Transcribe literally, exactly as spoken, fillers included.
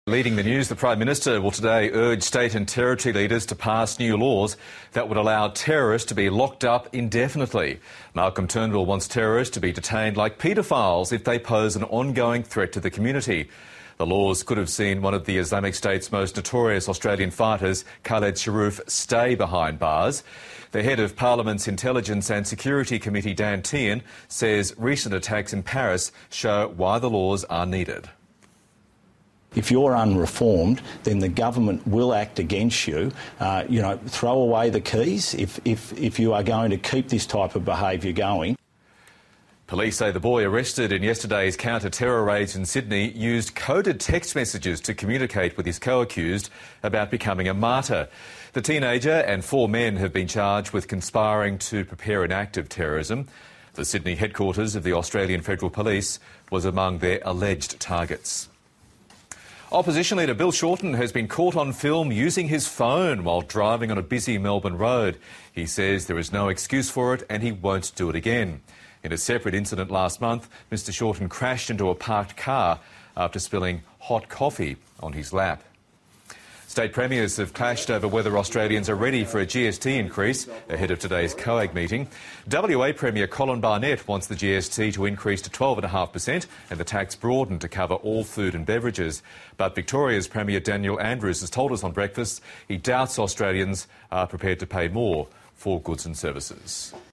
Leading the news, the Prime Minister will today urge state and territory leaders to pass new laws that would allow terrorists to be locked up indefinitely. Malcolm Turnbull wants terrorists to be detained like paedophiles if they pose an ongoing threat to the community. The laws could have seen one of the Islamic State's most notorious Australian fighters, Khaled Sharoof, stay behind bars. The head of Parliament's Intelligence and Security Committee, Dan Tehan, says recent attacks in Paris show why the laws are needed. If you're unreformed, then the government will act against you. Uh, you know, throw away the keys if, if, if you are going to keep this type of behaviour going. Police say the boy arrested in yesterday's counter-terror raids in Sydney used coded text messages to communicate with his co-accused about becoming a martyr. The teenager and four men have been charged with conspiring to prepare an act of terrorism. The Sydney headquarters of the Australian Federal Police was among their alleged targets. Opposition leader Bill Shorten has been caught on film using his phone while driving on a busy Melbourne road. He says there is no excuse for it and he won't do it again. In a separate incident last month, Mr Shorten crashed into a parked car after spilling hot coffee on his lap. State premiers have clashed over whether Australians are ready for a G S T increase ahead of today's COAG meeting. W A Premier Colin Barnett wants the G S T to increase to twelve point five per cent and the tax broadened to cover all food and beverages. But Victoria's Premier Daniel Andrews has told us on Breakfast he doubts Australians are prepared to pay more for goods and services.